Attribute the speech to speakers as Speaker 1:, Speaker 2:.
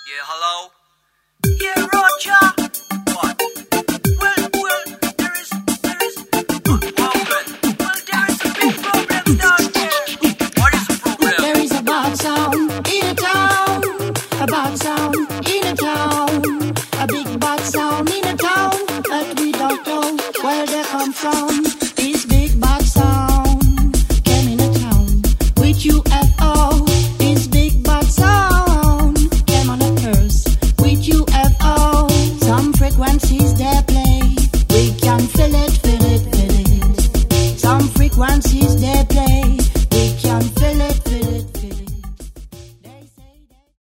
Speaker 1: Yeah, hello? Yeah, Roger! What? Well, there is... What happened? Well, there is a big problem down there. What is the problem?
Speaker 2: There is a bad sound in a town. A bad sound in a town. A big bad sound in a town. But we don't know where they come from. This big bad sound came in a town with UFO. This big bad sound came on a curse with UFO. Some frequency